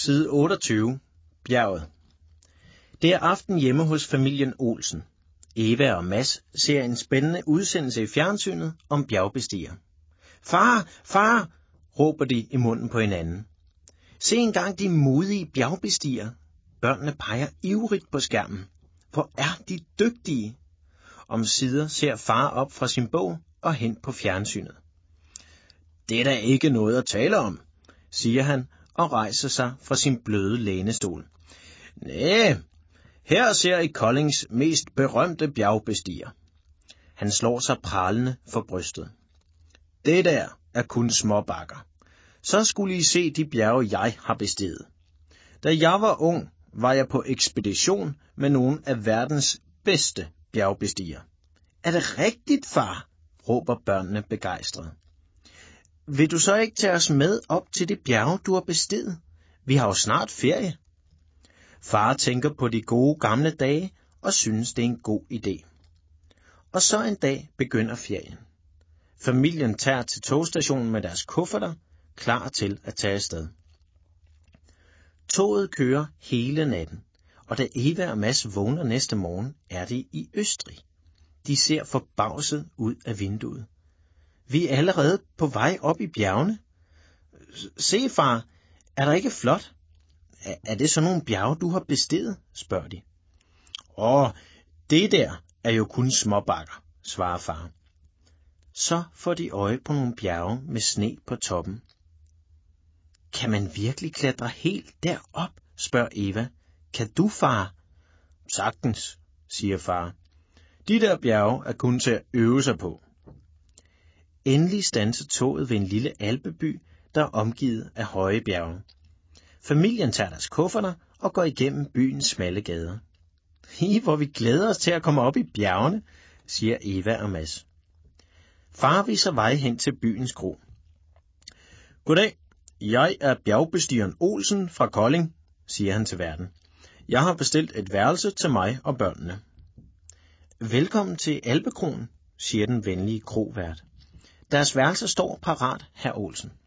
Side 28. Bjerget. Det er aften hjemme hos familien Olsen. Eva og Mads ser en spændende udsendelse i fjernsynet om bjergbestiger. Far, far, råber de i munden på hinanden. Se engang de modige bjergbestiger. Børnene peger ivrigt på skærmen. Hvor er de dygtige? Omsider ser far op fra sin bog og hen på fjernsynet. Det er da ikke noget at tale om, siger han og rejser sig fra sin bløde lænestol. Næh, her ser I Koldings mest berømte bjergbestiger. Han slår sig pralende for brystet. Det der er kun småbakker. Så skulle I se de bjerge, jeg har besteget. Da jeg var ung, var jeg på ekspedition med nogle af verdens bedste bjergbestiger. Er det rigtigt, far? Råber børnene begejstret. Vil du så ikke tage os med op til det bjerge, du har besteget? Vi har jo snart ferie. Far tænker på de gode gamle dage og synes, det er en god idé. Og så en dag begynder ferien. Familien tager til togstationen med deres kufferter, klar til at tage afsted. Toget kører hele natten, og da Eva og Mads vågner næste morgen, er de i Østrig. De ser forbavset ud af vinduet. Vi er allerede på vej op i bjergene. Se, far, er der ikke flot? Er det så nogle bjerge, du har besteget? Spørger de. Det der er jo kun småbakker, svarer far. Så får de øje på nogle bjerge med sne på toppen. Kan man virkelig klatre helt derop? Spørger Eva. Kan du, far? Sagtens, siger far. De der bjerge er kun til at øve sig på. Endelig standser toget ved en lille alpeby, der er omgivet af høje bjerge. Familien tager deres kufferter og går igennem byens smalle gader. Hvor vi glæder os til at komme op i bjergene, siger Eva og Mads. Far viser vej hen til byens kro. Goddag, jeg er bjergbestigeren Olsen fra Kolding, siger han til værten. Jeg har bestilt et værelse til mig og børnene. Velkommen til Alpekroen, siger den venlige krovært. Deres værelse står parat, hr. Olsen.